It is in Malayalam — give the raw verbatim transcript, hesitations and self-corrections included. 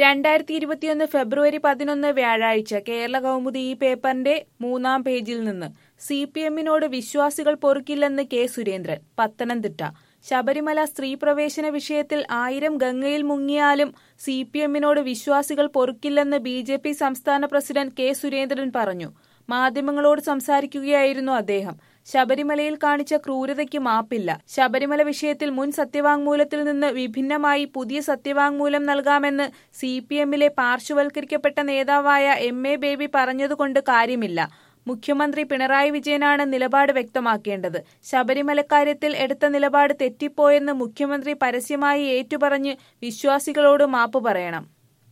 രണ്ടായിരത്തി ഇരുപത്തിയൊന്ന് ഫെബ്രുവരി പതിനൊന്ന് വ്യാഴാഴ്ച കേരള കൗമുദി ഈ പേപ്പറിന്റെ മൂന്നാം പേജിൽ നിന്ന് സി പി എമ്മിനോട് വിശ്വാസികൾ പൊറുക്കില്ലെന്ന് കെ സുരേന്ദ്രൻ. പത്തനംതിട്ട ശബരിമല സ്ത്രീ പ്രവേശന വിഷയത്തിൽ ആയിരം ഗംഗയിൽ മുങ്ങിയാലും സി പി എമ്മിനോട് വിശ്വാസികൾ പൊറുക്കില്ലെന്ന് ബി ജെ പി സംസ്ഥാന പ്രസിഡന്റ് കെ സുരേന്ദ്രൻ പറഞ്ഞു. മാധ്യമങ്ങളോട് സംസാരിക്കുകയായിരുന്നു അദ്ദേഹം. ശബരിമലയിൽ കാണിച്ച ക്രൂരതയ്ക്ക് മാപ്പില്ല. ശബരിമല വിഷയത്തിൽ മുൻ സത്യവാങ്മൂലത്തിൽ നിന്ന് വിഭിന്നമായി പുതിയ സത്യവാങ്മൂലം നൽകാമെന്ന് സി പി എമ്മിലെ പാർശ്വവൽക്കരിക്കപ്പെട്ട നേതാവായ എം എ ബേബി പറഞ്ഞതുകൊണ്ട് കാര്യമില്ല. മുഖ്യമന്ത്രി പിണറായി വിജയനാണ് നിലപാട് വ്യക്തമാക്കേണ്ടത്. ശബരിമലക്കാര്യത്തിൽ എടുത്ത നിലപാട് തെറ്റിപ്പോയെന്ന് മുഖ്യമന്ത്രി പരസ്യമായി ഏറ്റുപറഞ്ഞ് വിശ്വാസികളോട് മാപ്പ് പറയണം.